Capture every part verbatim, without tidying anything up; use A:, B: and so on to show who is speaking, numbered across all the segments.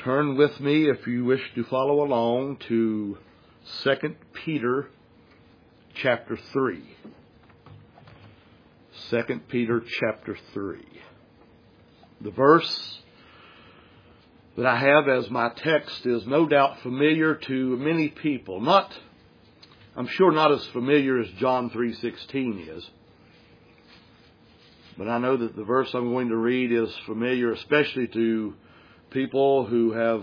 A: Turn with me, if you wish to follow along, to Second Peter chapter three. Second Peter chapter three. The verse that I have as my text is no doubt familiar to many people. Not, I'm sure not as familiar as John three sixteen is. But I know that the verse I'm going to read is familiar, especially to people who have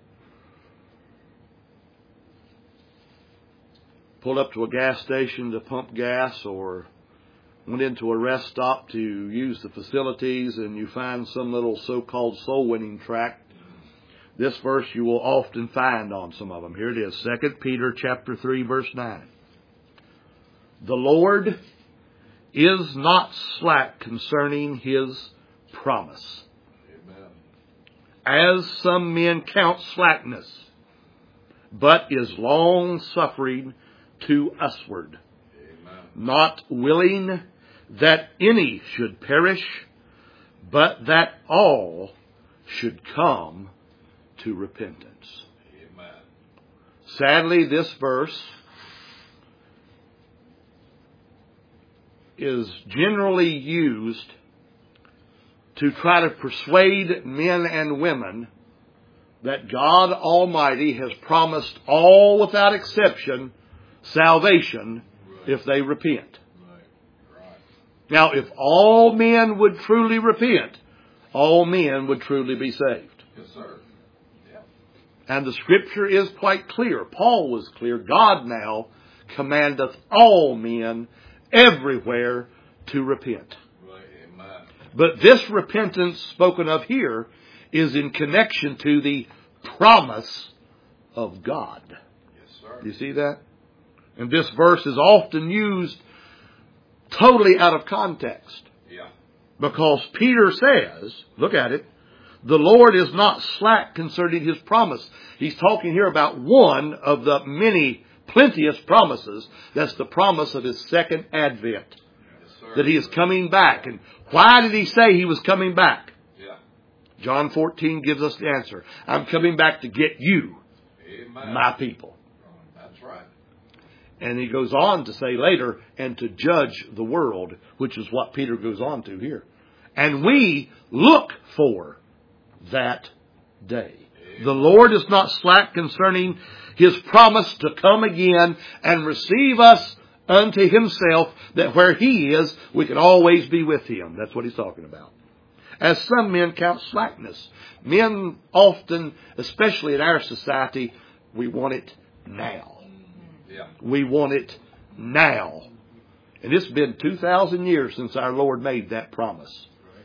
A: pulled up to a gas station to pump gas or went into a rest stop to use the facilities, and you find some little so-called soul-winning tract. This verse you will often find on some of them. Here it is, Second Peter chapter three, verse nine. The Lord is not slack concerning His promise, as some men count slackness, but is long-suffering to usward, Amen. Not willing that any should perish, but that all should come to repentance. Amen. Sadly, this verse is generally used to try to persuade men and women that God Almighty has promised all without exception salvation right. if they repent. Right. Right. Now, if all men would truly repent, all men would truly be saved.
B: Yes, sir. Yeah.
A: And the Scripture is quite clear. Paul was clear. God now commandeth all men everywhere to repent. But this repentance spoken of here is in connection to the promise of God.
B: Yes, sir.
A: You see that? And this verse is often used totally out of context.
B: Yeah.
A: Because Peter says, look at it, the Lord is not slack concerning His promise. He's talking here about one of the many plenteous promises. That's the promise of His second advent. Yes, that He is coming back. And why did He say He was coming back?
B: Yeah.
A: John fourteen gives us the answer. I'm coming back to get you,
B: Amen.
A: My people.
B: That's right.
A: And He goes on to say later, and to judge the world, which is what Peter goes on to here. And we look for that day. Amen. The Lord is not slack concerning His promise to come again and receive us unto Himself, that where He is, we can always be with Him. That's what He's talking about. As some men count slackness. Men often, especially in our society, we want it now.
B: Yeah.
A: We want it now. And it's been two thousand years since our Lord made that promise.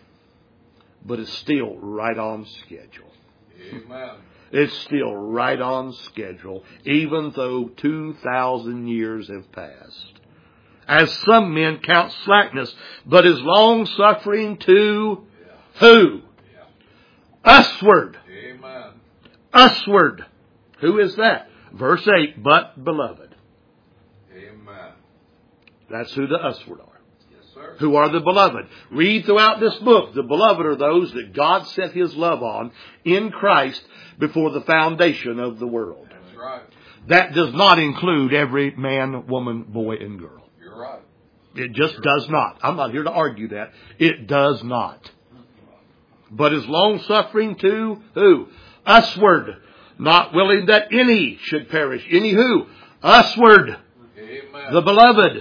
A: But it's still right on schedule.
B: Amen.
A: It's still right on schedule, even though two thousand years have passed. As some men count slackness, but is long-suffering to yeah. who?
B: Yeah.
A: Usward.
B: Amen.
A: Usward. Who is that? Verse eight, but beloved.
B: Amen.
A: That's who the usward are.
B: Yes, sir.
A: Who are the beloved? Read throughout this book. The beloved are those that God set His love on in Christ before the foundation of the world.
B: That's right.
A: That does not include every man, woman, boy, and girl.
B: You're right.
A: It just
B: You're
A: does
B: right.
A: not. I'm not here to argue that. It does not. But is long-suffering to who? Usward. Not willing that any should perish. Any who? Usward.
B: Amen.
A: The beloved.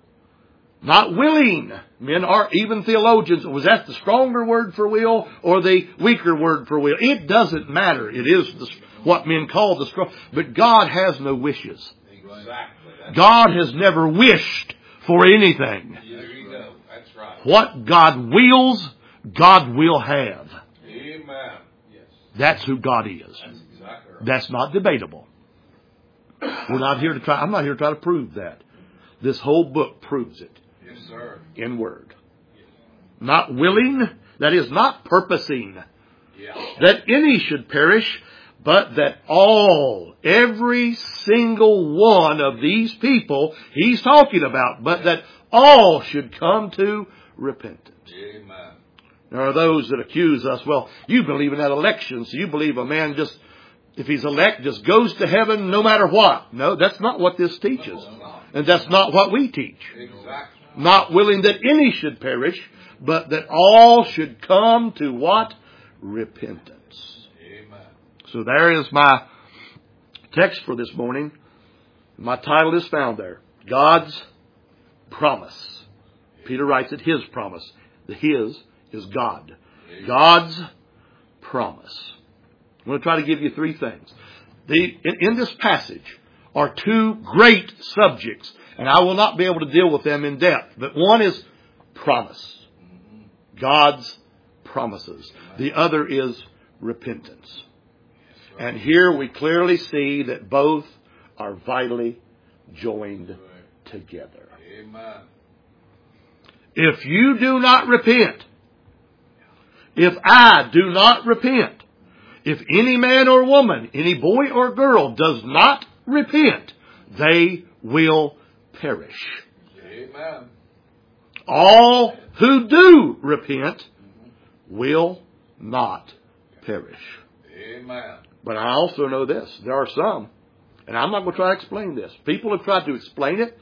A: Not willing. Men are, even theologians, was that the stronger word for will or the weaker word for will? It doesn't matter. It is the, what men call the strong. But God has no wishes.
B: Exactly.
A: God has never wished for anything.
B: There you go. That's right.
A: What God wills, God will have.
B: Amen. Yes.
A: That's who God is.
B: That's exactly right.
A: That's not debatable. We're not here to try, I'm not here to try to prove that. This whole book proves it.
B: Yes, sir.
A: In word. Not willing, that is not purposing,
B: yeah.
A: that any should perish, but that all, every single one of these people He's talking about, but that all should come to repentance.
B: Amen.
A: There are those that accuse us, well, you believe in that election, so you believe a man just, if he's elect, just goes to heaven no matter what. No, that's not what this teaches. And that's not what we teach.
B: Exactly.
A: Not willing that any should perish, but that all should come to what? Repentance.
B: Amen.
A: So there is my text for this morning. My title is found there. God's promise. Peter writes it, His promise. The His is God. God's promise. I'm going to try to give you three things. The, in, in this passage are two great subjects, and I will not be able to deal with them in depth. But one is promise. God's promises. The other is repentance. And here we clearly see that both are vitally joined together.
B: Amen.
A: If you do not repent, if I do not repent, if any man or woman, any boy or girl does not repent, they will perish.
B: Amen.
A: All who do repent will not perish.
B: Amen.
A: But I also know this. There are some, and I'm not going to try to explain this. People have tried to explain it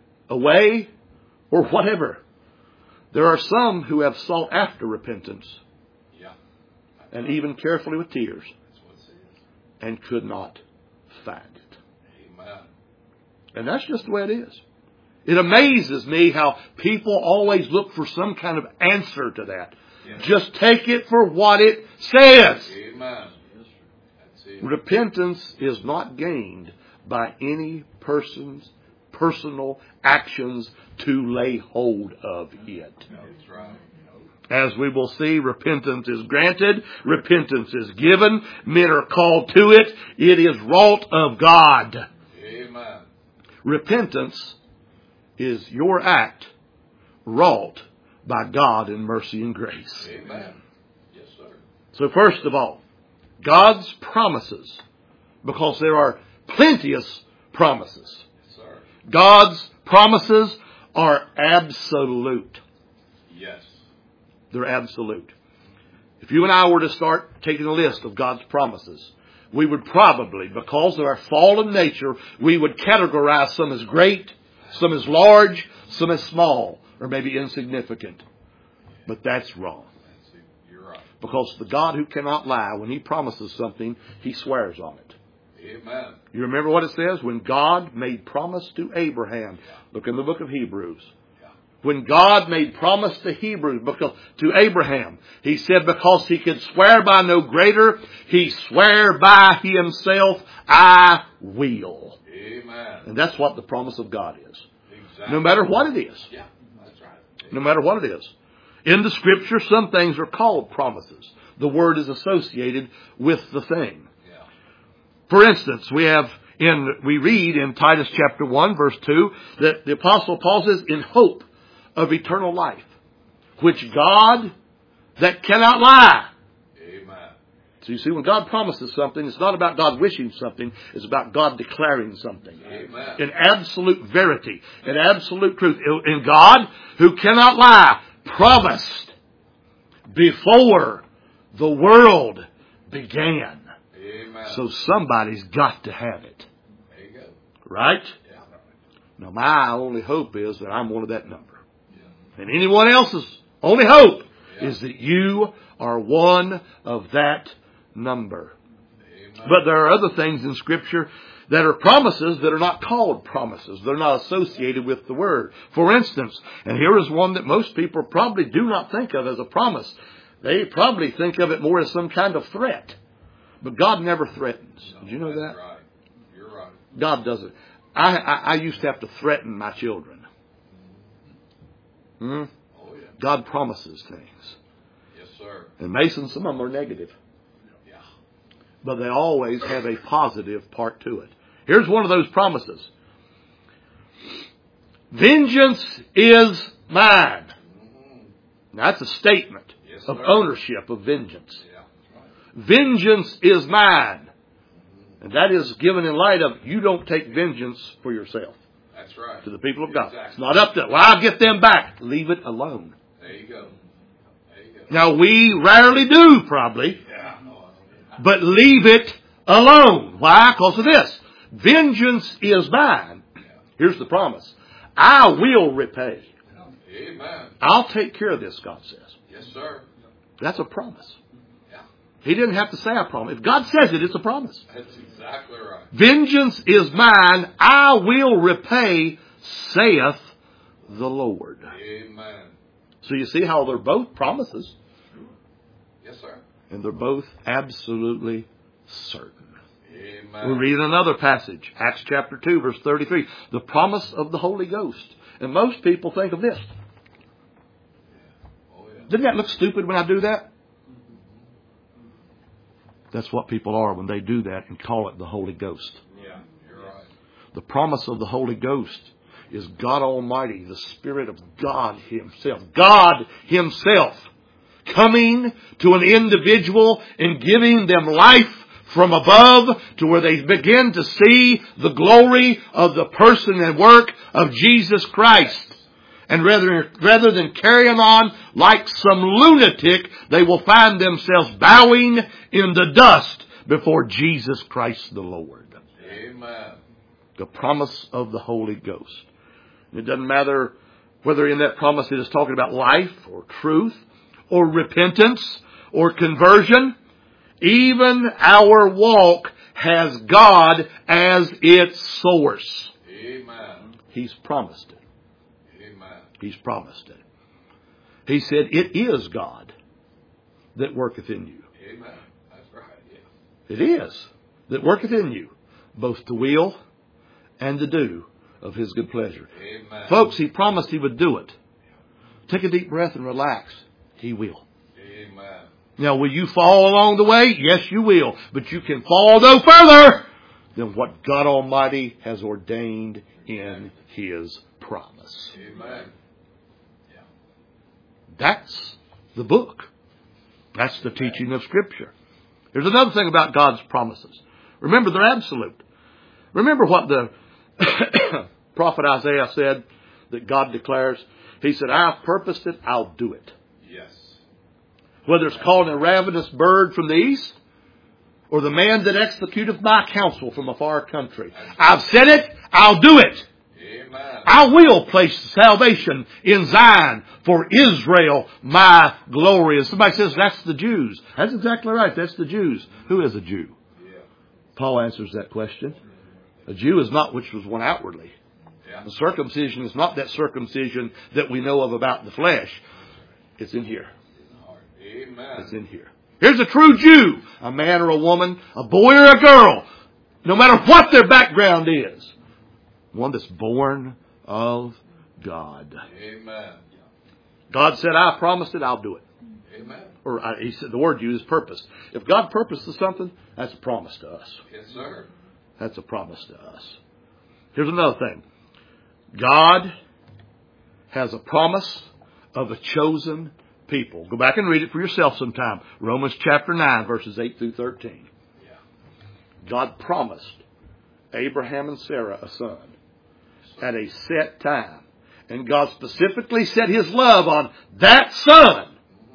A: away or whatever. There are some who have sought after repentance,
B: Yeah.
A: and even carefully with tears,
B: That's what it says.
A: and could not find it.
B: Amen.
A: And that's just the way it is. It amazes me how people always look for some kind of answer to that.
B: Yeah.
A: Just take it for what it says.
B: Amen. That's it.
A: Repentance is not gained by any person's personal actions to lay hold of it.
B: That's right.
A: As we will see, repentance is granted. Repentance is given. Men are called to it. It is wrought of God.
B: Amen.
A: Repentance is your act wrought by God in mercy and grace.
B: Amen. Yes, sir.
A: So first of all, God's promises, because there are plenteous promises.
B: Yes, sir.
A: God's promises are absolute.
B: Yes.
A: They're absolute. If you and I were to start taking a list of God's promises, we would probably, because of our fallen nature, we would categorize some as great, some as large, some as small, or maybe insignificant. But that's wrong.
B: That's it. You're right.
A: Because the God who cannot lie, when He promises something, He swears on it.
B: Amen.
A: You remember what it says? When God made promise to Abraham. Look in the book of Hebrews.
B: Yeah.
A: When God made promise to Hebrews, because to Abraham, He said because He could swear by no greater, He sware by Himself, I will.
B: Amen.
A: And that's what the promise of God is.
B: Exactly.
A: No matter what it is.
B: Yeah, that's right.
A: No matter what it is. In the Scripture, some things are called promises. The word is associated with the thing.
B: Yeah.
A: For instance, we have in we read in Titus chapter one, verse two, that the Apostle Paul says, in hope of eternal life, which God that cannot lie.
B: Amen.
A: So you see, when God promises something, it's not about God wishing something, it's about God declaring something.
B: Amen.
A: In absolute verity, in absolute truth. In God, who cannot lie, promised before the world began.
B: Amen.
A: So somebody's got to have it.
B: There you go.
A: Right?
B: Yeah.
A: Now my only hope is that I'm one of that number.
B: Yeah.
A: And anyone else's only hope
B: Yeah.
A: is that you are one of that number.
B: Amen.
A: But there are other things in Scripture that are promises that are not called promises. They're not associated with the Word. For instance, and here is one that most people probably do not think of as a promise. They probably think of it more as some kind of threat. But God never threatens.
B: No,
A: Did you know
B: that's
A: that?
B: Right. You're right.
A: God doesn't. I, I, I used to have to threaten my children. Hmm?
B: Oh, yeah.
A: God promises things.
B: Yes, sir.
A: And Mason, some of them are negative.
B: Yeah.
A: But they always have a positive part to it. Here's one of those promises. Vengeance is mine.
B: Mm-hmm.
A: Now, that's a statement
B: Yes,
A: of
B: sir.
A: ownership of vengeance.
B: Yeah. That's right.
A: Vengeance is mine. And that is given in light of you don't take vengeance for yourself.
B: That's right.
A: To the people of God.
B: Exactly.
A: It's not up to, well, I'll get them back. Leave it alone.
B: There you go. There you go.
A: Now, we rarely do, probably,
B: Yeah.
A: but leave it alone. Why? Because of this. Vengeance is mine. Here's the promise. I will repay.
B: Amen.
A: I'll take care of this, God says.
B: Yes, sir.
A: That's a promise.
B: Yeah.
A: He didn't have to say I promise. If God says it, it's a promise.
B: That's exactly right.
A: Vengeance is mine. I will repay, saith the Lord.
B: Amen.
A: So you see how they're both promises.
B: Yes, sir.
A: And they're both absolutely certain.
B: Amen.
A: We'll read another passage. Acts chapter two, verse thirty-three. The promise of the Holy Ghost. And most people think of this.
B: Oh, yeah.
A: Doesn't that look stupid when I do that? That's what people are when they do that and call it the Holy Ghost.
B: Yeah, you're right.
A: The promise of the Holy Ghost is God Almighty, the Spirit of God Himself. God Himself coming to an individual and giving them life from above to where they begin to see the glory of the person and work of Jesus Christ. And rather, rather than carrying on like some lunatic, they will find themselves bowing in the dust before Jesus Christ the Lord.
B: Amen.
A: The promise of the Holy Ghost. It doesn't matter whether in that promise it is talking about life or truth or repentance or conversion. Even our walk has God as its source.
B: Amen.
A: He's promised it.
B: Amen.
A: He's promised it. He said, it is God that worketh in you.
B: Amen. That's right. Yeah.
A: It is that worketh in you, both to will and to do of His good pleasure.
B: Amen.
A: Folks, He promised He would do it. Take a deep breath and relax. He will.
B: Amen.
A: Now, will you fall along the way? Yes, you will. But you can fall no further than what God Almighty has ordained in His promise.
B: Amen. Yeah.
A: That's the book. That's the teaching of Scripture. Here's another thing about God's promises. Remember, they're absolute. Remember what the prophet Isaiah said that God declares? He said, I've purposed it, I'll do it.
B: Yes.
A: Whether it's called a ravenous bird from the east or the man that executeth my counsel from a far country. I've said it, I'll do it.
B: Amen.
A: I will place salvation in Zion for Israel, my glory. And somebody says, that's the Jews. That's exactly right. That's the Jews. Who is a Jew?
B: Yeah.
A: Paul answers that question. A Jew is not which was one outwardly.
B: Yeah.
A: The circumcision is not that circumcision that we know of about the flesh. It's in here.
B: Amen.
A: It's in here. Here's a true Jew, a man or a woman, a boy or a girl, no matter what their background is. One that's born of God.
B: Amen.
A: God said, I promised it, I'll do it.
B: Amen.
A: Or I, he said, the word used is purpose. If God purposes something, that's a promise to us.
B: Yes, sir.
A: That's a promise to us. Here's another thing. God has a promise of a chosen people. Go back and read it for yourself sometime. Romans chapter nine, verses eight through thirteen.
B: Yeah.
A: God promised Abraham and Sarah a son at a set time. And God specifically set His love on that son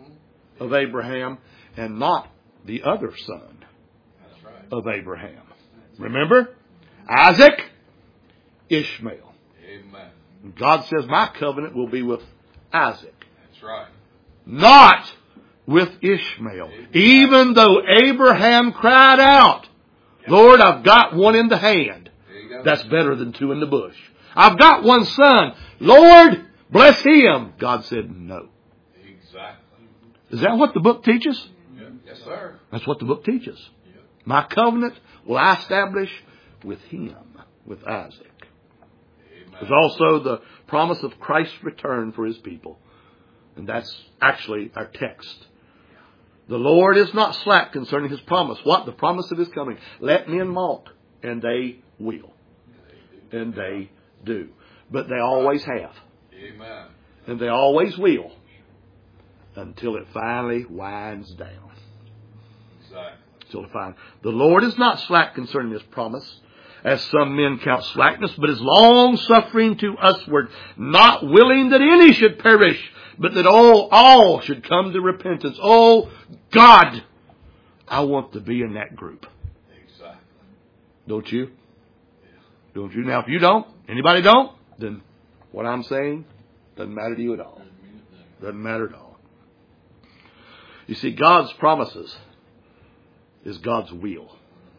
A: of Abraham and not the other son
B: That's right.
A: of Abraham. Remember? Isaac, Ishmael.
B: Amen.
A: God says, my covenant will be with Isaac,
B: That's right.
A: not with Ishmael. Even though Abraham cried out, Lord, I've got one in the hand.
B: There you go.
A: That's better than two in the bush. I've got one son. Lord, bless him. God said no.
B: Exactly.
A: Is that what the book teaches?
B: Yeah. Yes, sir.
A: That's what the book teaches.
B: Yeah.
A: My covenant will I establish with him, with Isaac.
B: Amen.
A: There's also the promise of Christ's return for His people. And that's actually our text. The Lord is not slack concerning His promise. What? The promise of His coming. Let men mock, and they will. And they do. But they always have.
B: Amen.
A: And they always will. Until it finally winds down.
B: Exactly.
A: Until it finally. The Lord is not slack concerning His promise, as some men count slackness, but is long-suffering to usward, not willing that any should perish, but that all, all should come to repentance. Oh, God, I want to be in that group.
B: Exactly.
A: Don't you? Don't you? Now, if you don't, anybody don't, then what I'm saying doesn't matter to you at all. Doesn't matter at all. You see, God's promises is God's will,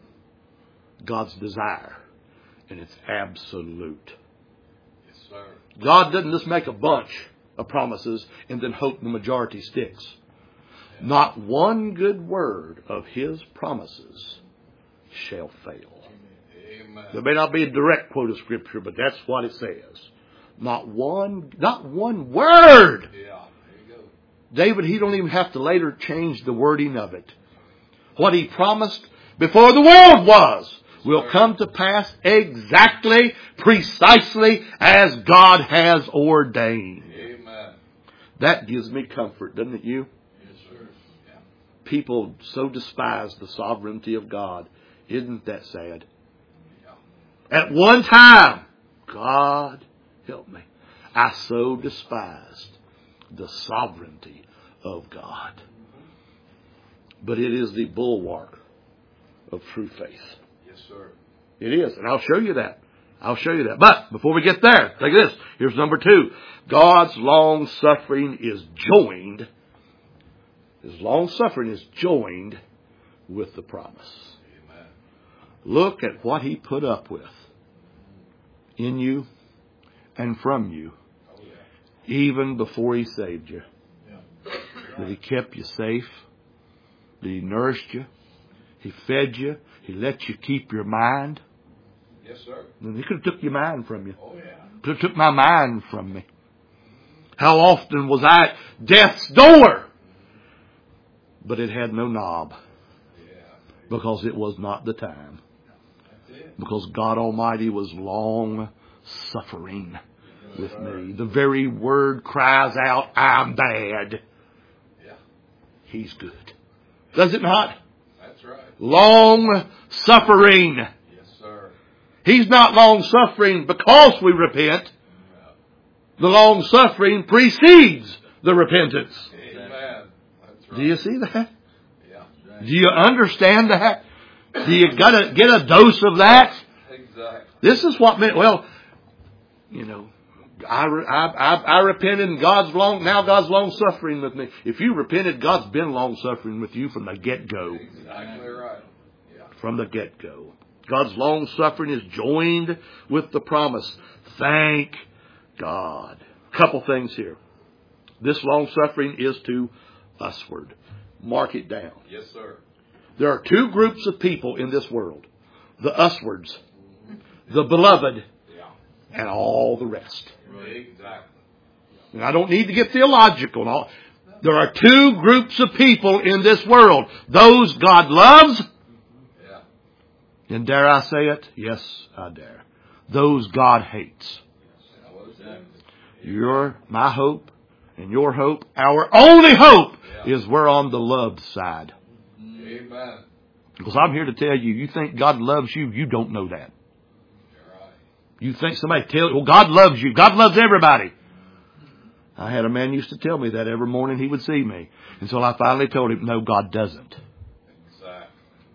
A: God's desire, and it's absolute.
B: Yes, sir.
A: God doesn't just make a bunch of promises and then hope the majority sticks. Not one good word of His promises shall fail.
B: Amen.
A: There may not be a direct quote of Scripture, but that's what it says. Not one, not one word.
B: Yeah, there you go.
A: David, he don't even have to later change the wording of it. What he promised before the world was will come to pass exactly, precisely as God has ordained.
B: Amen.
A: That gives me comfort, doesn't it you?
B: Yes, sir. Yeah.
A: People so despise the sovereignty of God. Isn't that sad?
B: Yeah.
A: At one time, God help me, I so despised the sovereignty of God. But it is the bulwark of true faith.
B: Yes, sir.
A: It is, and I'll show you that. I'll show you that. But before we get there, take this. Here's number two. God's long suffering is joined. His long suffering is joined with the promise.
B: Amen.
A: Look at what He put up with in you and from you,
B: Oh, yeah.
A: even before He saved you.
B: Yeah.
A: That He kept you safe. That He nourished you. He fed you. He let you keep your mind.
B: Yes, sir.
A: And He could have took your mind from you.
B: Oh, yeah.
A: Could have took my mind from me. How often was I at death's door? But it had no knob.
B: Yeah.
A: Because it was not the time.
B: That's it.
A: Because God Almighty was long suffering with me. The very word cries out, I'm bad.
B: Yeah.
A: He's good. Does it not?
B: That's right.
A: Long suffering.
B: Yes, sir.
A: He's not long suffering because we repent.
B: Yeah.
A: The long suffering precedes the repentance.
B: Amen. That's right.
A: Do you see that?
B: Yeah.
A: Do you understand that? Do you gotta get a dose of that?
B: Exactly.
A: This is what meant, well, you know, I, I, I, I repented and God's long, now God's long suffering with me. If you repented, God's been long suffering with you from the get-go.
B: Exactly right. Yeah.
A: From the get-go. God's long suffering is joined with the promise. Thank God. Couple things here. This long suffering is to usward. Mark it down.
B: Yes, sir.
A: There are two groups of people in this world. The uswards, the beloved,
B: Yeah.
A: and all the rest.
B: Exactly.
A: And I don't need to get theological and all. There are two groups of people in this world. Those God loves.
B: Yeah.
A: And dare I say it? Yes, I dare. Those God hates. Your, my hope and your hope, our only hope
B: Yeah.
A: is we're on the loved side.
B: Amen.
A: Because I'm here to tell you, you think God loves you, you don't know that.
B: You're right.
A: You think somebody tells you, well, God loves you. God loves everybody. I had a man used to tell me that every morning he would see me. Until I finally told him, no, God doesn't.
B: Exactly.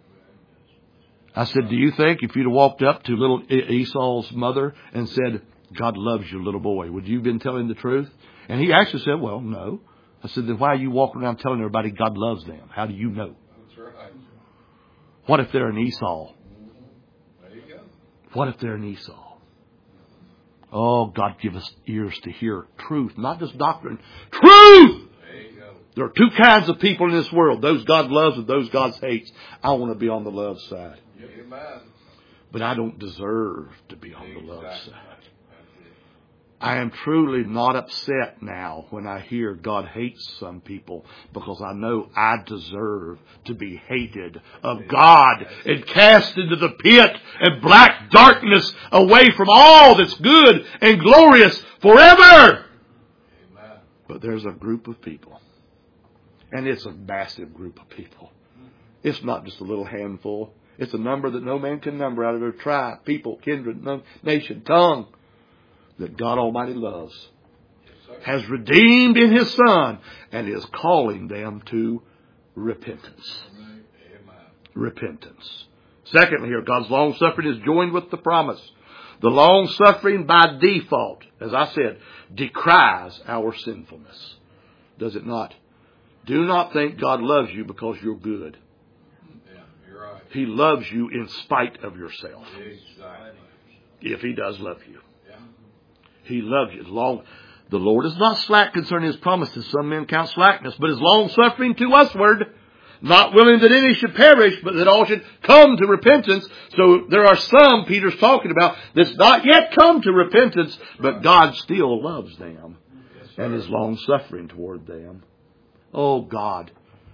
A: I said, do you think if you'd have walked up to little Esau's mother and said, God loves you, little boy, would you have been telling the truth? And he actually said, well, no. I said, then why are you walking around telling everybody God loves them? How do you know?
B: That's right.
A: What if they're an Esau?
B: There you go.
A: What if they're an Esau? Oh, God, give us ears to hear truth, not just doctrine. Truth!
B: There you go.
A: There are two kinds of people in this world, those God loves and those God hates. I want to be on the love side.
B: Amen.
A: But I don't deserve to be on the love
B: Exactly.
A: side.
B: That's it.
A: I am truly not upset now when I hear God hates some people, because I know I deserve to be hated of God and cast into the pit and black darkness away from all that's good and glorious forever.
B: Amen.
A: But there's a group of people, and it's a massive group of people. It's not just a little handful. It's a number that no man can number out of their tribe, people, kindred, nation, tongue, that God Almighty loves, has redeemed in His Son, and is calling them to repentance. Repentance. Secondly here, God's long-suffering is joined with the promise. The long-suffering by default, as I said, decries our sinfulness. Does it not? Do not think God loves you because you're good.
B: Yeah, you're right.
A: He loves you in spite of yourself.
B: Exactly.
A: If He does love you.
B: Yeah.
A: He loves you. Long, the Lord is not slack concerning His promises. Some men count slackness, but is long-suffering to usward, not willing that any should perish, but that all should come to repentance. So there are some, Peter's talking about, that's not yet come to repentance, but God still loves them and is long-suffering toward them. Oh, God.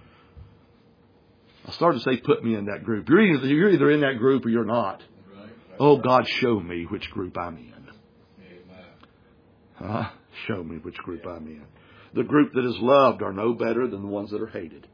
A: I started to say, put me in that group. You're either, you're either in that group or you're not. Oh, God, show me which group I'm in. Huh? Show me which group I'm in. The group that is loved are no better than the ones that are hated.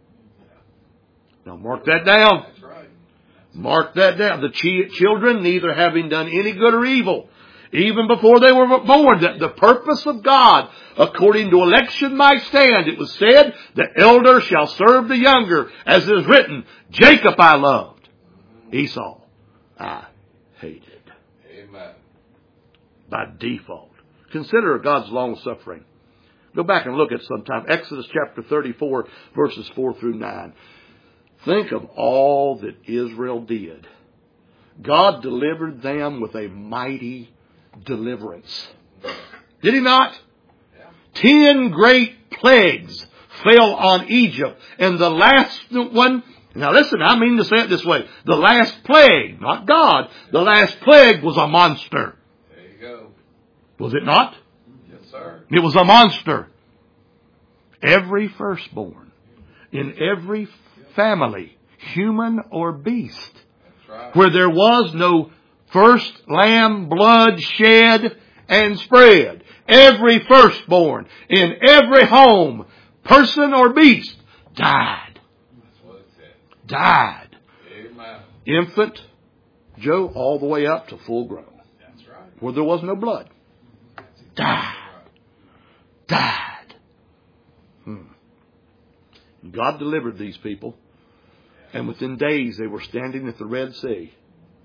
A: Now mark that down.
B: That's right.
A: Mark that down. The ch- children, neither having done any good or evil, even before they were born, that the purpose of God, according to election, might stand. It was said, the elder shall serve the younger, as is written, Jacob I loved, Esau I hated.
B: Amen.
A: By default. Consider God's long suffering. Go back and look at sometime. Exodus chapter thirty-four, verses four through nine. Think of all that Israel did. God delivered them with a mighty deliverance. Did He not?
B: Yeah.
A: Ten great plagues fell on Egypt. And the last one, now listen, I mean to say it this way. The last plague, not God, the last plague was a monster.
B: There you go.
A: Was it not?
B: Yes, sir.
A: It was a monster. Every firstborn in every family, human or beast,
B: That's right.
A: where there was no first lamb blood shed and spread. Every firstborn in every home, person or beast, died.
B: That's what it said.
A: Died.
B: Amen.
A: Infant, Joe, all the way up to full grown.
B: That's right.
A: Where there was no blood. Died. Died. Hmm. God delivered these people. And within days they were standing at the Red Sea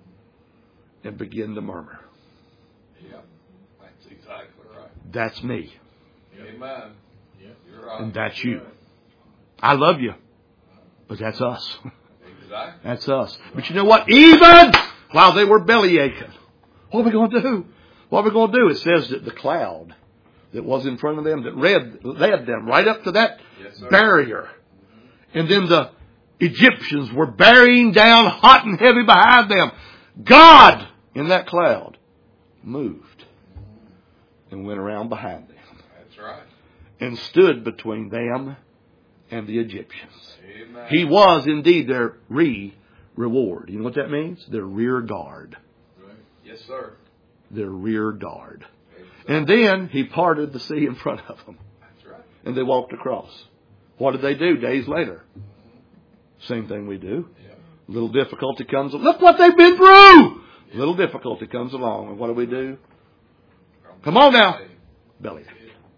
A: and began to murmur.
B: Yeah. That's exactly right.
A: That's me.
B: Amen. You're right.
A: And that's you. I love you. But that's us.
B: Exactly.
A: That's us. But you know what? Even while they were belly aching, what are we going to do? What are we going to do? It says that the cloud that was in front of them that led, led them right up to that
B: Yes, sir.
A: barrier. And then the Egyptians were bearing down hot and heavy behind them. God, in that cloud, moved and went around behind them
B: That's right.
A: and stood between them and the Egyptians.
B: Amen.
A: He was indeed their re-reward. You know what that means? Their rear guard.
B: Yes, sir.
A: Their rear guard.
B: Exactly.
A: And then He parted the sea in front of them.
B: That's right.
A: And they walked across. What did they do days later? Same thing we do.
B: Yeah.
A: Little difficulty comes. Look what they've been through. Little difficulty comes along. And what do we do? Come on now. Bellyache.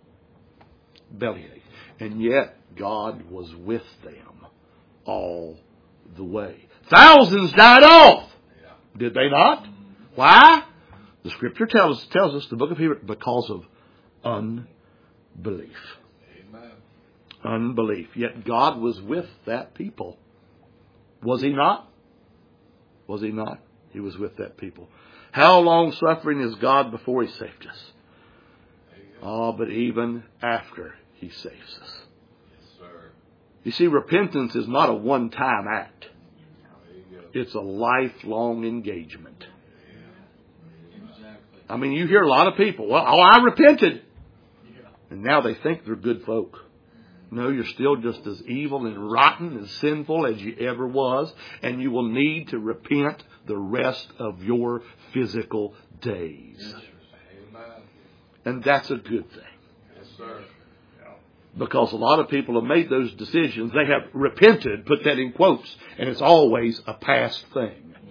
A: Bellyache. And yet God was with them all the way. Thousands died off.
B: Yeah.
A: Did they not? Why? The Scripture tells, tells us, the book of Hebrews, because of unbelief.
B: Amen.
A: Unbelief. Yet God was with that people. Was He not? Was He not? He was with that people. How long suffering is God before He saved us? Oh, but even after He saves us.
B: Yes, sir.
A: You see, repentance is not a one-time act.
B: There you go.
A: It's a lifelong engagement.
B: Exactly.
A: I mean, you hear a lot of people, well, oh, I repented. And now they think they're good folk. No, you're still just as evil and rotten and sinful as you ever was. And you will need to repent the rest of your physical days.
B: Amen.
A: And that's a good thing.
B: Yes, sir.
A: Because a lot of people have made those decisions. They have repented, put that in quotes, and it's always a past thing.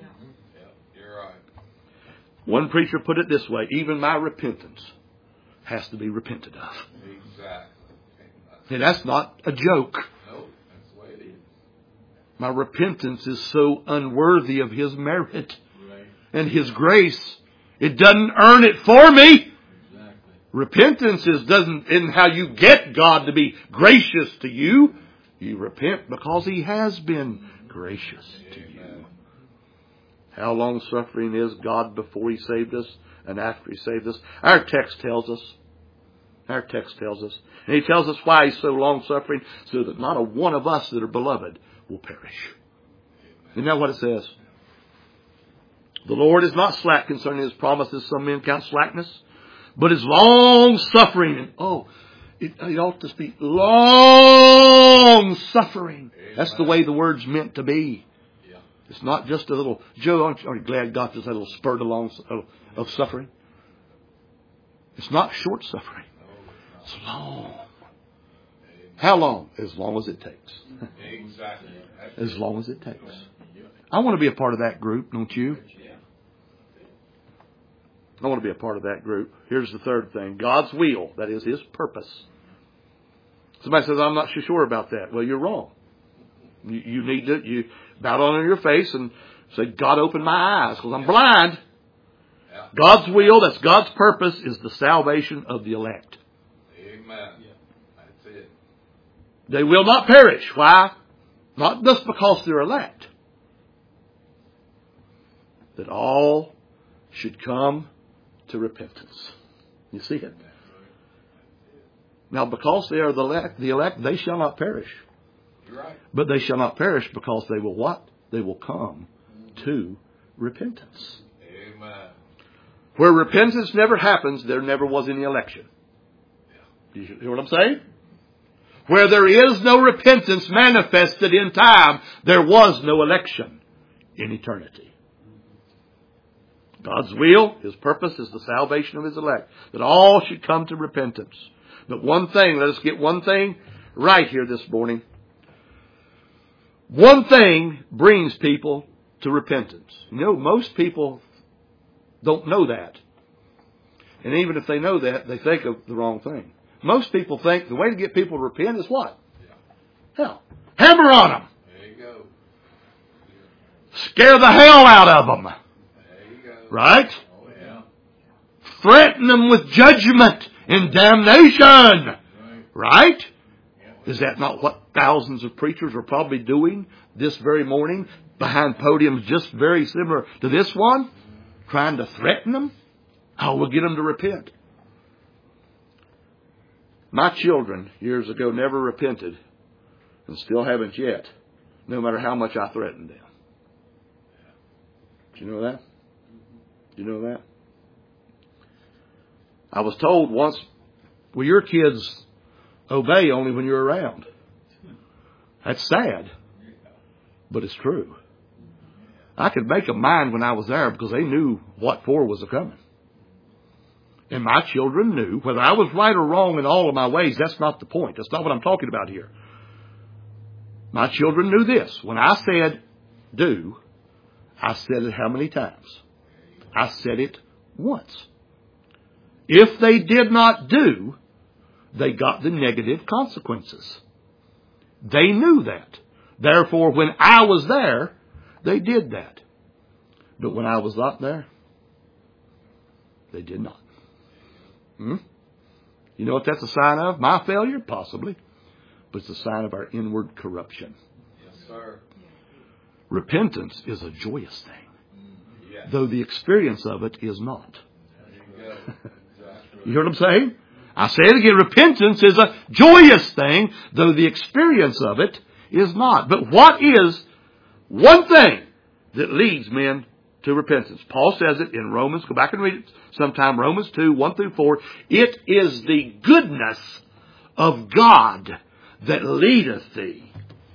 A: One preacher put it this way, even my repentance has to be repented of.
B: Exactly.
A: And that's not a joke.
B: No, that's the way it is.
A: My repentance is so unworthy of His merit
B: Right.
A: and His grace. It doesn't earn it for me.
B: Exactly.
A: Repentance is doesn't isn't how you get God to be gracious to you. You repent because He has been gracious to you. How long suffering is God before He saved us and after He saved us? Our text tells us. Our text tells us. And He tells us why He's so long suffering, so that not a one of us that are beloved will perish. Isn't that what it says? The Lord is not slack concerning His promises, some men count slackness, but is long suffering. And oh, it, it ought to be long suffering. That's the way the word's meant to be. It's not just a little, Joe, aren't you, aren't you glad God just had a little spurt along of, of suffering? It's not short suffering. It's long. How long? As long as it takes.
B: Exactly.
A: As long as it takes. I want to be a part of that group, don't you? I want to be a part of that group. Here's the third thing. God's will, that is His purpose. Somebody says, I'm not so sure about that. Well, you're wrong. You, you need to, you bow down on your face and say, God, open my eyes because I'm blind. God's will, that's God's purpose, is the salvation of the elect.
B: Amen. That's it.
A: They will not perish. Why? Not just because they're elect. That all should come to repentance. You see it? Now, because they are the elect, the elect, they shall not perish.
B: You're right.
A: But they shall not perish because they will what? They will come to repentance.
B: Amen.
A: Where repentance never happens, there never was any election. You hear what I'm saying? Where there is no repentance manifested in time, there was no election in eternity. God's will, His purpose is the salvation of His elect, that all should come to repentance. But one thing, let us get one thing right here this morning. One thing brings people to repentance. You know, most people don't know that. And even if they know that, they think of the wrong thing. Most people think the way to get people to repent is what? Yeah. Hell, hammer on them.
B: There you go.
A: Scare the hell out of them.
B: There you go.
A: Right?
B: Oh, yeah.
A: Threaten them with judgment and damnation.
B: Right.
A: Right? Is that not what thousands of preachers are probably doing this very morning behind podiums just very similar to this one? Trying to threaten them? How we'll get them to repent. My children years ago never repented and still haven't yet, no matter how much I threatened them. Do you know that? Do you know that? I was told once, well, your kids obey only when you're around. That's sad, but it's true. I could make them mind when I was there because they knew what for was a-coming. And my children knew, whether I was right or wrong in all of my ways, that's not the point. That's not what I'm talking about here. My children knew this. When I said do, I said it how many times? I said it once. If they did not do, they got the negative consequences. They knew that. Therefore, when I was there, they did that. But when I was not there, they did not. Hmm? You know what that's a sign of? My failure? Possibly. But it's a sign of our inward corruption.
B: Yes, sir.
A: Repentance is a joyous thing,
B: Yes.
A: though the experience of it is not.
B: There you go. Exactly.
A: You hear what I'm saying? I say it again, repentance is a joyous thing, though the experience of it is not. But what is one thing that leads men to repentance? Paul says it in Romans. Go back and read it sometime. Romans two, one through four. It is the goodness of God that leadeth thee.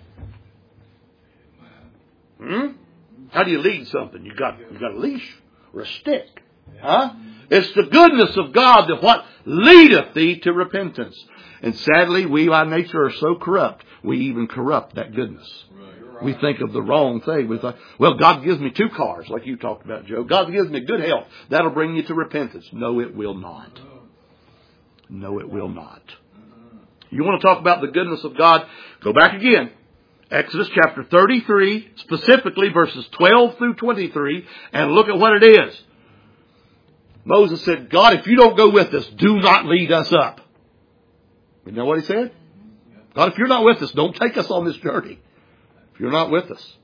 A: Hmm? How do you lead something? You got you got a leash or a stick, huh? It's the goodness of God that what leadeth thee to repentance. And sadly, we by nature are so corrupt, we even corrupt that goodness.
B: Right.
A: We think of the wrong thing. We thought, well, God gives me two cars, like you talked about, Joe. God gives me good health. That'll bring you to repentance. No, it will not. No, it will not. You want to talk about the goodness of God? Go back again. Exodus chapter thirty-three, specifically verses twelve through twenty-three, and look at what it is. Moses said, God, if you don't go with us, do not lead us up. You know what he said? God, if you're not with us, don't take us on this journey. If you're not with us.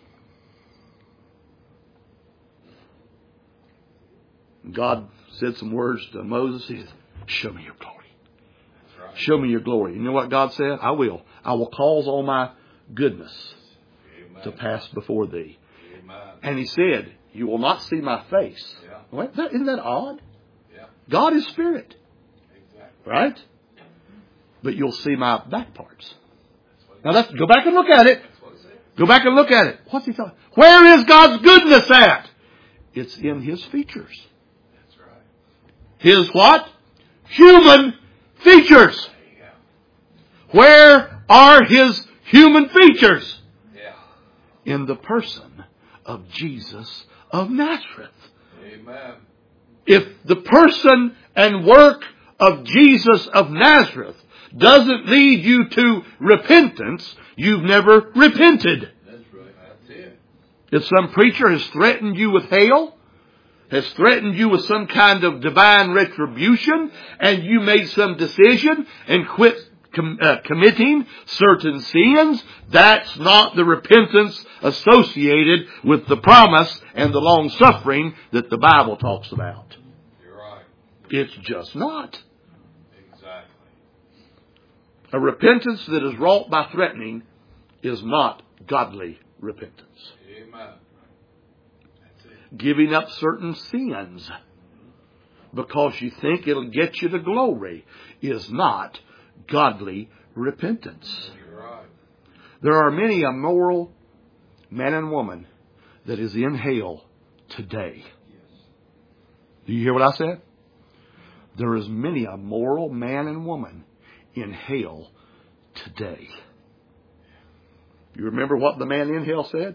A: God said some words to Moses. He said, show me your glory. Right. Show me your glory. You know what God said? I will. I will cause all my goodness Amen. To pass before thee. Amen. And he said, you will not see my face. Yeah. Well, that, isn't that odd? Yeah. God is spirit. Exactly. Right? But you'll see my back parts. Now let's go back and look at it. Go back and look at it. What's he talking? Where is God's goodness at? It's in his features. That's right. His what? Human features. Where are his human features? Yeah. In the person of Jesus of Nazareth. Amen. If the person and work of Jesus of Nazareth doesn't lead you to repentance, you've never repented. That's right. That's it. If some preacher has threatened you with hell, has threatened you with some kind of divine retribution, and you made some decision and quit com- uh, committing certain sins, that's not the repentance associated with the promise and the long suffering that the Bible talks about. You're right. It's just not. A repentance that is wrought by threatening is not godly repentance. Amen. Giving up certain sins because you think it'll get you to glory is not godly repentance. You're right. There are many a moral man and woman that is in hell today. Yes. Do you hear what I said? There is many a moral man and woman in hell today. You remember what the man in hell said?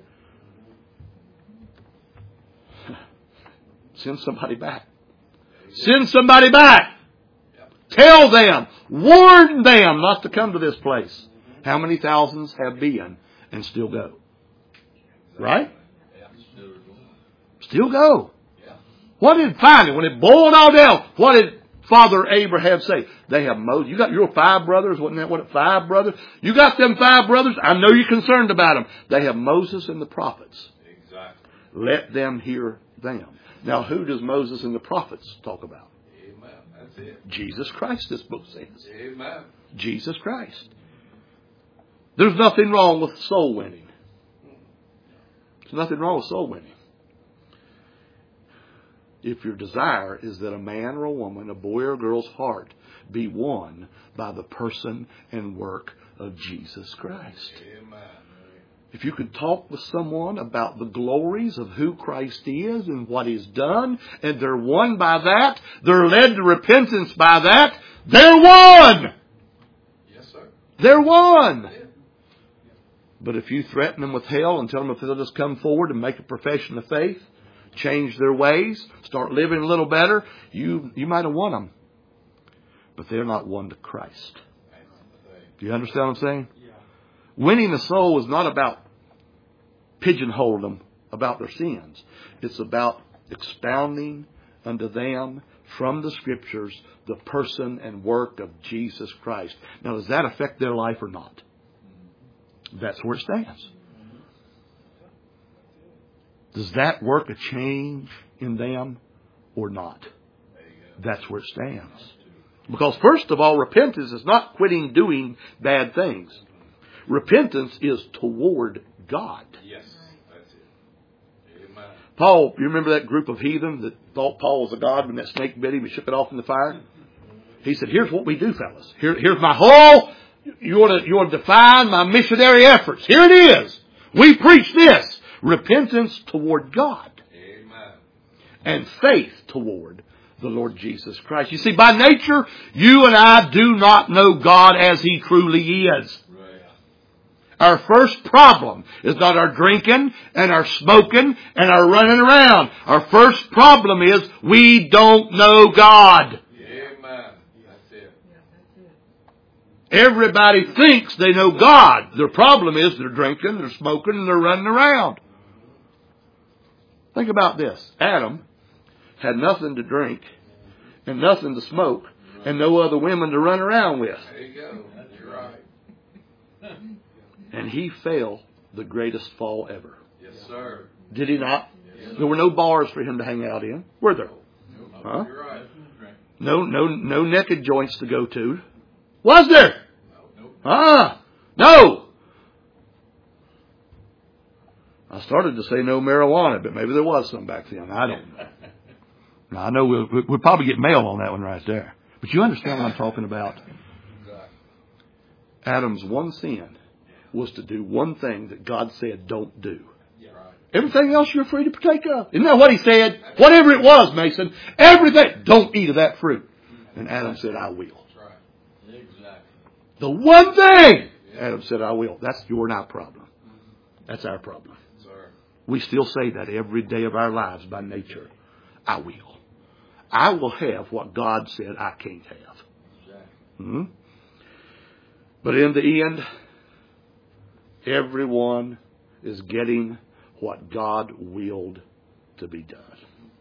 A: Send somebody back. Send somebody back. Tell them, warn them not to come to this place. How many thousands have been and still go? Right? Still go. What did finally, when it boiled all down, what did Father Abraham say? They have Moses. You got your five brothers. Wasn't that what? Five brothers. You got them five brothers. I know you're concerned about them. They have Moses and the prophets. Exactly. Let them hear them. Now, who does Moses and the prophets talk about? Amen. That's it. Jesus Christ, this book says. Amen. Jesus Christ. There's nothing wrong with soul winning. There's nothing wrong with soul winning. If your desire is that a man or a woman, a boy or a girl's heart be won by the person and work of Jesus Christ. Amen. If you could talk with someone about the glories of who Christ is and what He's done, and they're won by that, they're led to repentance by that, they're won! Yes, sir. They're won! But if you threaten them with hell and tell them if they'll just come forward and make a profession of faith, change their ways, start living a little better, you you might have won them. But they're not won to Christ. Do you understand what I'm saying? Yeah. Winning a soul is not about pigeonholing them about their sins. It's about expounding unto them from the Scriptures the person and work of Jesus Christ. Now, does that affect their life or not? That's where it stands. Does that work a change in them or not? That's where it stands. Because first of all, repentance is not quitting doing bad things. Repentance is toward God. Yes, that's it. Amen. Paul, you remember that group of heathen that thought Paul was a god when that snake bit him and shook it off in the fire? He said, here's what we do, fellas. Here, here's my whole, you want to, you want to define my missionary efforts. Here it is. We preach this. Repentance toward God. Amen. And faith toward the Lord Jesus Christ. You see, by nature, you and I do not know God as He truly is. Right. Our first problem is not our drinking and our smoking and our running around. Our first problem is we don't know God.
B: Amen. That's it.
A: Everybody thinks they know God. Their problem is they're drinking, they're smoking, and they're running around. Think about this. Adam had nothing to drink and nothing to smoke and no other women to run around with.
B: There you go. You're right.
A: And he fell the greatest fall ever.
B: Yes, sir.
A: Did he not?
B: Yes,
A: There were no bars for him to hang out in, were there? Huh?
B: You're right.
A: No, no, no naked joints to go to. Was there?
B: Nope.
A: Ah, no. I started to say no marijuana, but maybe there was some back then. I don't know. Now, I know we'll, we'll probably get mail on that one right there. But you understand what I'm talking about. Adam's one sin was to do one thing that God said don't do. Everything else you're free to partake of. Isn't that what he said? Whatever it was, Mason. Everything. Don't eat of that fruit. And Adam said, I will. The one thing. Adam said, I will. That's your and our problem. That's our problem. We still say that every day of our lives by nature. I will. I will have what God said I can't have. Hmm? But in the end, everyone is getting what God willed to be done.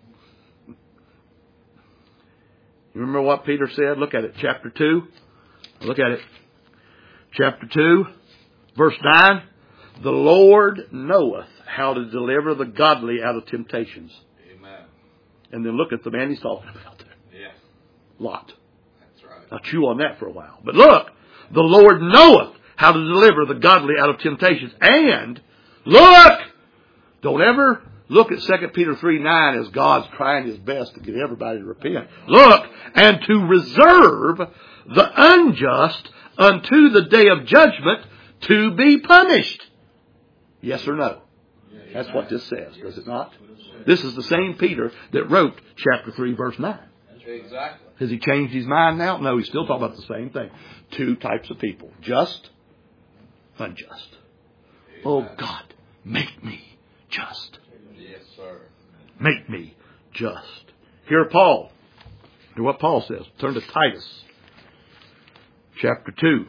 A: You remember what Peter said? Look at it. Chapter two. Look at it. Chapter two, verse nine. The Lord knoweth how to deliver the godly out of temptations.
B: Amen.
A: And then look at the man he's talking about there.
B: Yeah.
A: Lot.
B: That's right.
A: Now chew on that for a while. But look, the Lord knoweth how to deliver the godly out of temptations. And look, don't ever look at Second Peter three nine as God's trying his best to get everybody to repent. Look, and to reserve the unjust unto the day of judgment to be punished. Yes or no? That's what this says, does it not? This is the same Peter that wrote chapter three, verse nine.
B: Exactly.
A: Has he changed his mind now? No, he's still talking about the same thing. Two types of people. Just, unjust. Oh, God, make me just.
B: Yes, sir.
A: Make me just. Hear Paul. Hear what Paul says. Turn to Titus. Chapter two.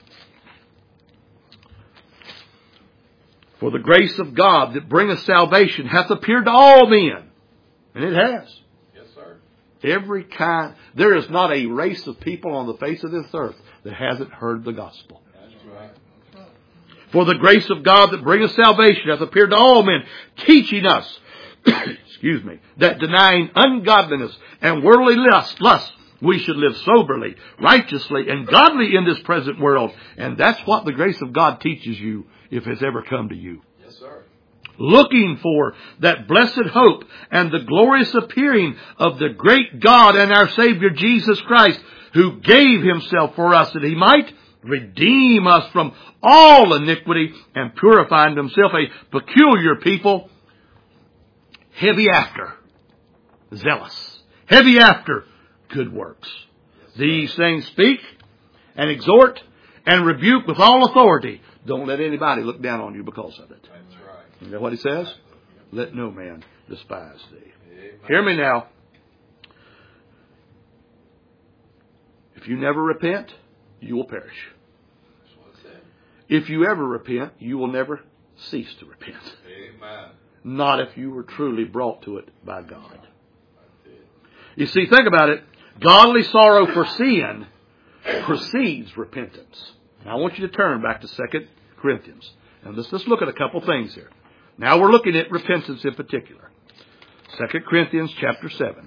A: For the grace of God that bringeth salvation hath appeared to all men. And it has.
B: Yes, sir.
A: Every kind. There is not a race of people on the face of this earth that hasn't heard the gospel.
B: That's right.
A: For the grace of God that bringeth salvation hath appeared to all men, teaching us, excuse me, that denying ungodliness and worldly lust, lust, we should live soberly, righteously, and godly in this present world. And that's what the grace of God teaches you if it's ever come to you.
B: Yes, sir.
A: Looking for that blessed hope and the glorious appearing of the great God and our Savior Jesus Christ, who gave himself for us that he might redeem us from all iniquity and purify unto himself a peculiar people, heavy after, zealous, heavy after good works. Yes, these things speak and exhort and rebuke with all authority. Don't let anybody look down on you because of it.
B: That's right.
A: You know what he says? Let no man despise thee.
B: Amen.
A: Hear me now. If you never repent, you will perish.
B: That's what it said.
A: If you ever repent, you will never cease to repent.
B: Amen.
A: Not if you were truly brought to it by God.
B: That's it.
A: You see, think about it. Godly sorrow for sin precedes repentance. Now I want you to turn back to Second Corinthians. And let's, let's look at a couple things here. Now we're looking at repentance in particular. Second Corinthians chapter seven.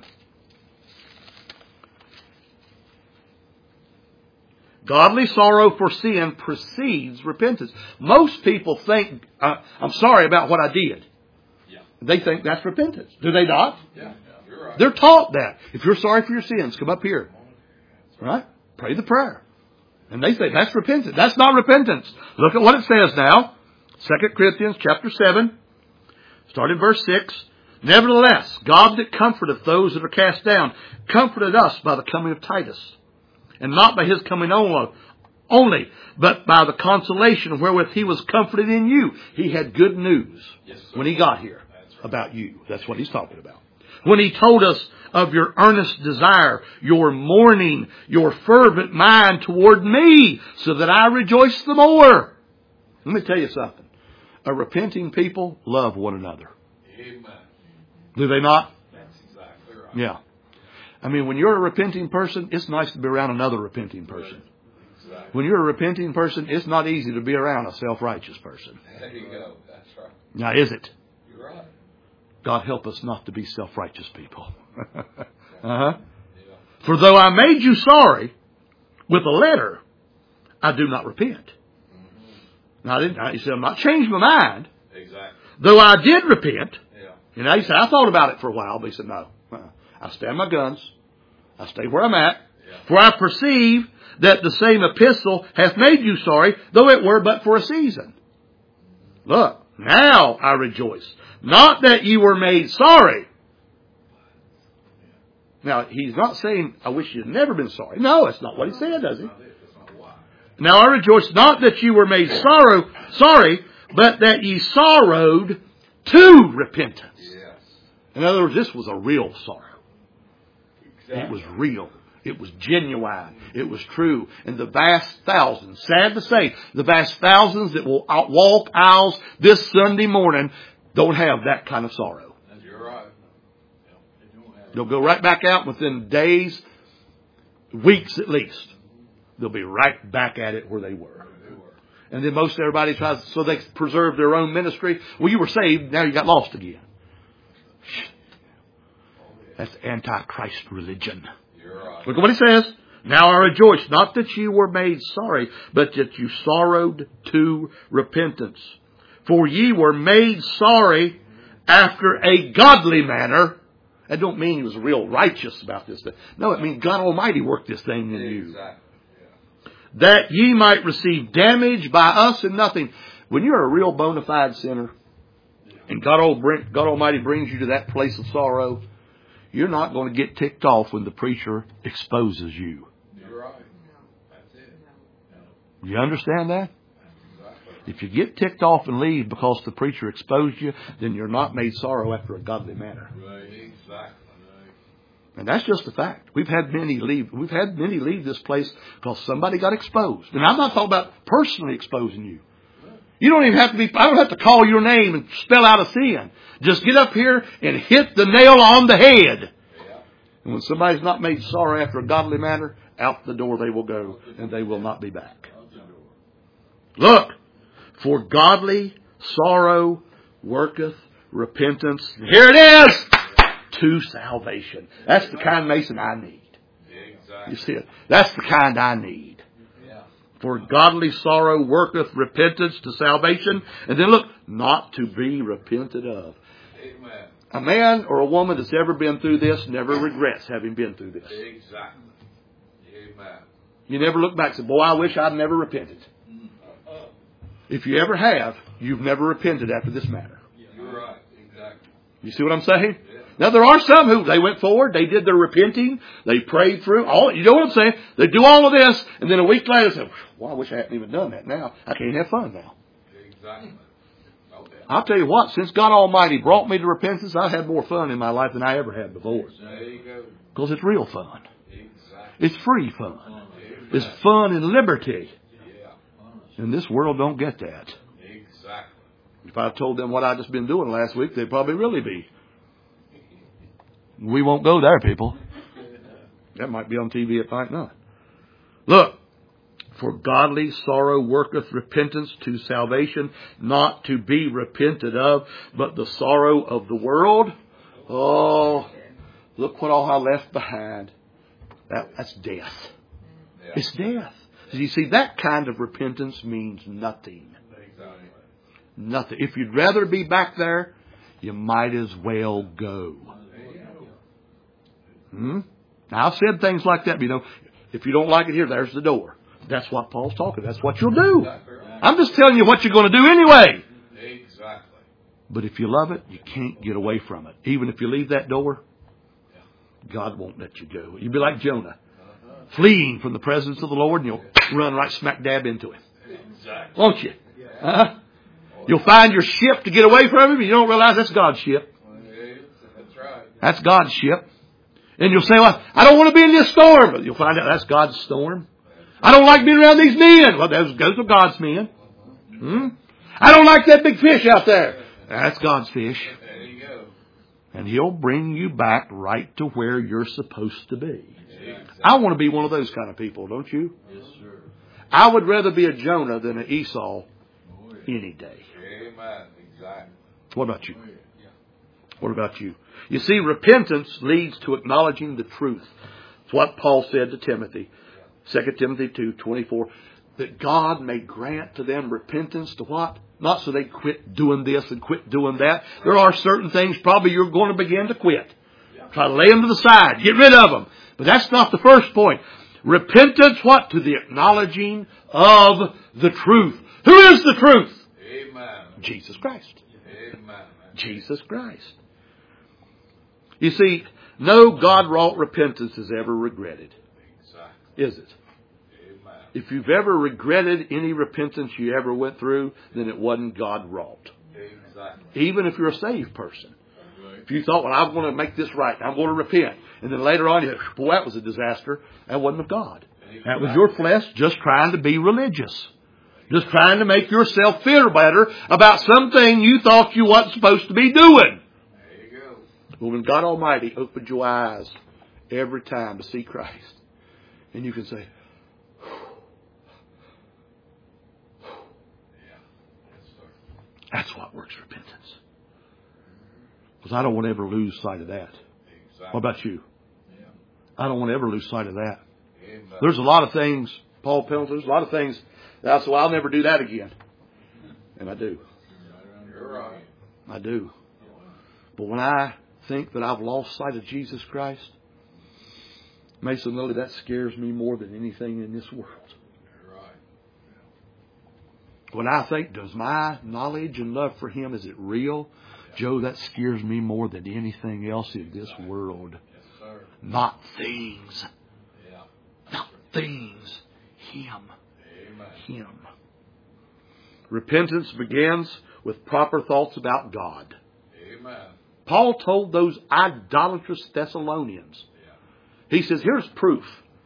A: Godly sorrow for sin precedes repentance. Most people think, uh, I'm sorry about what I did.
B: Yeah.
A: They think that's repentance. Do they not?
B: Yeah. You're right.
A: They're taught that. If you're sorry for your sins, come up here. Right? Pray the prayer. And they say that's repentance. That's not repentance. Look at what it says now. Second Corinthians chapter seven, starting verse six. Nevertheless, God that comforteth those that are cast down, comforted us by the coming of Titus, and not by his coming on, only, but by the consolation wherewith he was comforted in you. He had good news
B: Yes, sir.
A: when he got here
B: That's right.
A: about you. That's what he's talking about. When he told us of your earnest desire, your mourning, your fervent mind toward me, so that I rejoice the more. Let me tell you something. A repenting people love one another.
B: Amen.
A: Do they not?
B: That's exactly right.
A: Yeah. I mean, when you're a repenting person, it's nice to be around another repenting person.
B: Exactly.
A: When you're a repenting person, it's not easy to be around a self-righteous person.
B: There you go. That's right.
A: Now, is it?
B: You're right.
A: God help us not to be self-righteous people. uh-huh.
B: Yeah.
A: For though I made you sorry with a letter, I do not repent.
B: Mm-hmm.
A: Now, I didn't, he said, I'm not changed my mind.
B: Exactly.
A: Though I did repent.
B: Yeah.
A: You know, he said, I thought about it for a while, but he said, no. Uh-uh. I stand my guns. I stay where I'm at.
B: Yeah.
A: For I perceive that the same epistle hath made you sorry, though it were but for a season. Look, now I rejoice. Not that you were made sorry. Now, he's not saying, I wish you'd never been sorry. No, that's not what he said, does he?
B: That's not it. That's not why.
A: Now I rejoice not that you were made sorrow, sorry, but that ye sorrowed to repentance.
B: Yes.
A: In other words, this was a real sorrow.
B: Exactly.
A: It was real. It was genuine. It was true. And the vast thousands, sad to say, the vast thousands that will out walk aisles this Sunday morning don't have that kind of sorrow.
B: You're right. Yeah. They don't have it.
A: They'll go right back out within days, weeks at least. They'll be right back at it where they were.
B: They were.
A: And then most everybody tries, so they preserve their own ministry. Well, you were saved, now you got lost again. That's antichrist religion.
B: You're right.
A: Look at what he says. Now I rejoice, not that you were made sorry, but that you sorrowed to repentance. For ye were made sorry after a godly manner. That don't mean he was real righteous about this thing. No, it means God Almighty worked this thing in you.
B: Exactly.
A: That ye might receive damage by us and nothing. When you're a real bona fide sinner, and God, God Almighty brings you to that place of sorrow, you're not going to get ticked off when the preacher exposes you.
B: You're right. That's it.
A: You understand that?
B: Exactly.
A: If you get ticked off and leave because the preacher exposed you, then you're not made sorrow after a godly manner.
B: Right. Exactly.
A: And that's just a fact. We've had many leave. We've had many leave this place because somebody got exposed. And I'm not talking about personally exposing you. You don't even have to be. I don't have to call your name and spell out a sin. Just get up here and hit the nail on the head.
B: Yeah.
A: And when somebody's not made sorry after a godly manner, out the door they will go, and they will not be back. Look, for godly sorrow worketh repentance. Here it is. To salvation. That's the kind, Mason, I need.
B: Exactly.
A: You see it? That's the kind I need.
B: Yeah.
A: For godly sorrow worketh repentance to salvation. And then look, not to be repented of.
B: Amen.
A: A man or a woman that's ever been through this never regrets having been through this.
B: Exactly. Amen.
A: You never look back and say, boy, I wish I'd never repented.
B: Uh-uh.
A: If you ever have, you've never repented after this matter.
B: You're right. Exactly.
A: You see what I'm saying?
B: Yeah.
A: Now, there are some who, they went forward, they did their repenting, they prayed through, all, you know what I'm saying? They do all of this, and then a week later they say, well, I wish I hadn't even done that now. I can't have fun now.
B: Exactly. Okay.
A: I'll tell you what, since God Almighty brought me to repentance, I've had more fun in my life than I ever had before.
B: There you go.
A: Because it's real fun.
B: Exactly.
A: It's free fun.
B: Amen.
A: It's fun and liberty.
B: Yeah.
A: And this world don't get that.
B: Exactly.
A: If I told them what I'd just been doing last week, they'd probably really be. We won't go there, people. That might be on T V, it might not. Look, for godly sorrow worketh repentance to salvation, not to be repented of, but the sorrow of the world. Oh, look what all I left behind. That, that's death.
B: Yeah.
A: It's death. You see, that kind of repentance means nothing.
B: Exactly.
A: Nothing. If you'd rather be back there, you might as well go. Hmm? Now, I've said things like that, but you know, if you don't like it here, there's the door. That's what Paul's talking. That's what you'll do.
B: Exactly right.
A: I'm just telling you what you're going to do anyway.
B: Exactly.
A: But if you love it, you can't get away from it. Even if you leave that door, God won't let you go. You'll be like Jonah. fleeing from the presence of the Lord, and you'll run right smack dab into Him.
B: Exactly.
A: Won't you? Huh? You'll find your ship to get away from Him, and you don't realize that's God's ship.
B: That's right.
A: That's God's ship. And you'll say, well, I don't want to be in this storm. But you'll find out that's God's storm. I don't like being around these men. Well, those, those are God's men. Hmm? I don't like that big fish out there. That's God's fish.
B: There you go.
A: And He'll bring you back right to where you're supposed to be.
B: Exactly.
A: I want to be one of those kind of people, don't you?
B: Yes, sir.
A: I would rather be a Jonah than an Esau any day.
B: Amen. Exactly.
A: What about you? What about you? You see, repentance leads to acknowledging the truth. It's what Paul said to Timothy. Second Timothy two twenty-four. That God may grant to them repentance to what? Not so they quit doing this and quit doing that. There are certain things probably you're going to begin to quit. Try to lay them to the side. Get rid of them. But that's not the first point. Repentance, what? To the acknowledging of the truth. Who is the truth?
B: Amen.
A: Jesus Christ.
B: Amen.
A: Jesus Christ. You see, no God-wrought repentance is ever regretted.
B: Exactly.
A: Is it?
B: Amen.
A: If you've ever regretted any repentance you ever went through, then it wasn't God-wrought.
B: Exactly.
A: Even if you're a saved person. If you thought, well, I'm going to make this right, I'm going to repent. And then later on, you say, boy, that was a disaster. That wasn't of God. That was your flesh just trying to be religious. Just trying to make yourself feel better about something you thought you wasn't supposed to be doing.
B: There you go.
A: Well, when God Almighty opened your eyes every time to see Christ, and you can say,
B: Yeah. Yes, sir.
A: that's what works repentance. Because I don't want to ever lose sight of that.
B: Exactly.
A: What about you?
B: Yeah.
A: I don't want to ever lose sight of that.
B: Amen.
A: There's a lot of things, Paul Pendleton, there's a lot of things that I say, well, I'll never do that again. And I do.
B: You're right.
A: I do. But when I think that I've lost sight of Jesus Christ, Mason Lily, that scares me more than anything in this world.
B: You're right.
A: When I think, does my knowledge and love for Him, is it real? Joe, that scares me more than anything else in this world.
B: Yes, sir.
A: Not things.
B: Yeah.
A: Not things. Him.
B: Amen.
A: Him. Repentance begins with proper thoughts about God.
B: Amen.
A: Paul told those idolatrous Thessalonians, he says, here's proof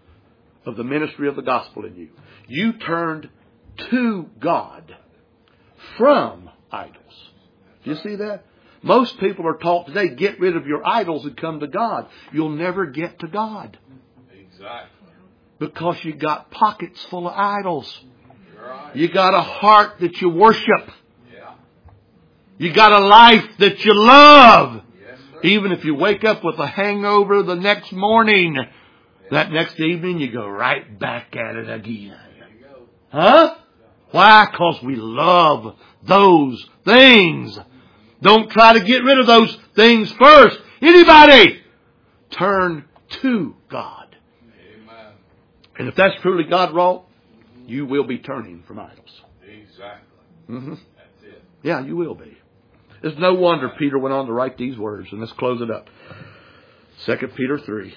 A: of the ministry of the gospel in you. You turned to God from idols. Do you see that? Most people are taught today, get rid of your idols and come to God. You'll never get to God.
B: Exactly.
A: Because you got pockets full of idols.
B: You're right.
A: You got a heart that you worship.
B: Yeah.
A: You got a life that you love.
B: Yes, sir.
A: Even if you wake up with a hangover the next morning, that next evening you go right back at it again.
B: There you go.
A: Huh? Why? Because we love those things. Don't try to get rid of those things first. Anybody? Turn to God.
B: Amen.
A: And if that's truly God wrought, you will be turning from idols.
B: Exactly.
A: Mm-hmm.
B: That's it.
A: Yeah, you will be. It's no wonder Peter went on to write these words. And let's close it up. Second Peter three.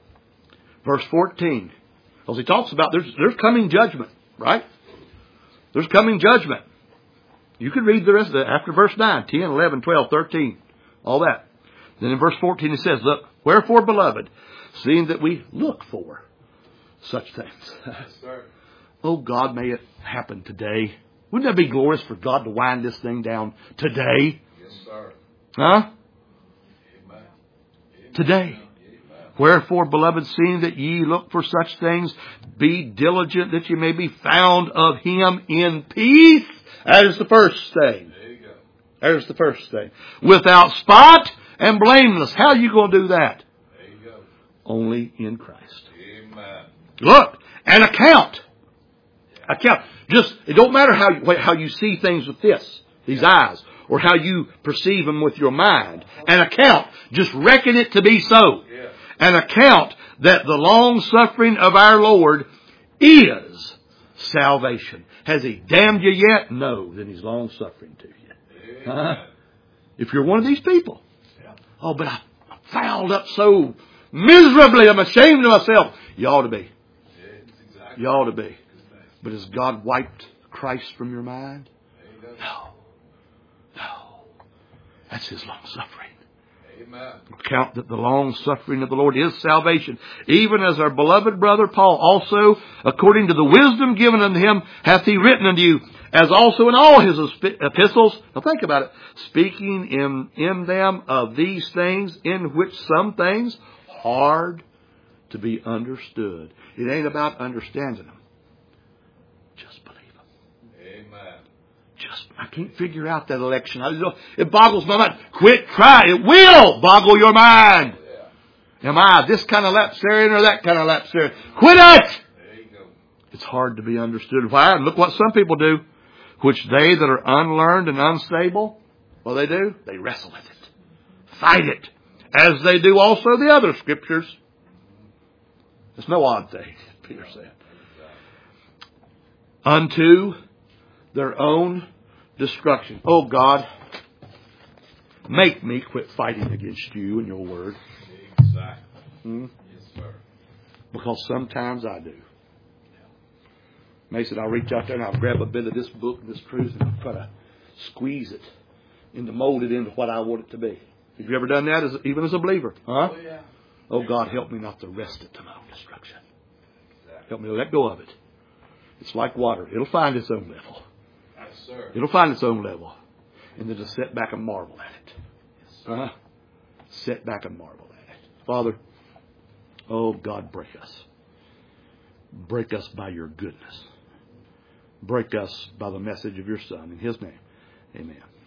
A: Verse fourteen. Because he talks about there's, there's coming judgment. Right? There's coming judgment. You can read the rest of it after verse nine, ten, eleven, twelve, thirteen. All that. Then in verse fourteen it says, look, wherefore, beloved, seeing that we look for such things.
B: Yes, sir.
A: Oh, God, may it happen today. Wouldn't that be glorious for God to wind this thing down today?
B: Yes, sir.
A: Huh?
B: Amen. Amen.
A: Today.
B: Amen.
A: Wherefore, beloved, seeing that ye look for such things, be diligent that ye may be found of Him in peace. That is the first thing.
B: There you go.
A: There's the first thing. Without spot and blameless. How are you going to do that?
B: There you go.
A: Only in Christ.
B: Amen.
A: Look, an account. Account. Just, it don't matter how you, how you see things with this, these eyes, or how you perceive them with your mind. An account. Just reckon it to be so.
B: Yeah.
A: An account that the long suffering of our Lord is salvation. Has He damned you yet? No. Then He's long suffering to you.
B: Amen.
A: Uh, if you're one of these people.
B: Yeah.
A: Oh, but I fouled up so miserably. I'm ashamed of myself. You ought to be. You ought to be. But has God wiped Christ from your mind? No. No. That's His long suffering.
B: Amen.
A: Count that the long suffering of the Lord is salvation. Even as our beloved brother Paul also, according to the wisdom given unto him, hath he written unto you, as also in all his epistles. Now think about it. Speaking in, in them of these things, in which some things hard to be understood. It ain't about understanding them. Just believe them.
B: Amen.
A: Just, I can't figure out that election. I, it boggles my mind. Quit trying. It will boggle your mind.
B: Yeah.
A: Am I this kind of lapsarian or that kind of lapsarian? Quit it!
B: There you go.
A: It's hard to be understood. Why? Look what some people do. Which they that are unlearned and unstable, what they do? They wrestle with it. Fight it. As they do also the other scriptures. It's no odd thing, Peter said. Unto their own destruction. Oh God, make me quit fighting against you and your word.
B: Exactly.
A: Hmm?
B: Yes, sir.
A: Because sometimes I do. Mason, I'll reach out there and I'll grab a bit of this book and this truth and I'll try to squeeze it and to mold it into what I want it to be. Have you ever done that, as, even as a believer? Huh?
B: Oh, yeah.
A: Oh God, help me not to wrest it to my own destruction. Help me to let go of it. It's like water. It'll find its own level.
B: Yes, sir.
A: It'll find its own level. And then just sit back and marvel at it.
B: Yes, sir.
A: Huh? Sit back and marvel at it. Father, oh God, break us. Break us by your goodness. Break us by the message of your Son. In His name, amen.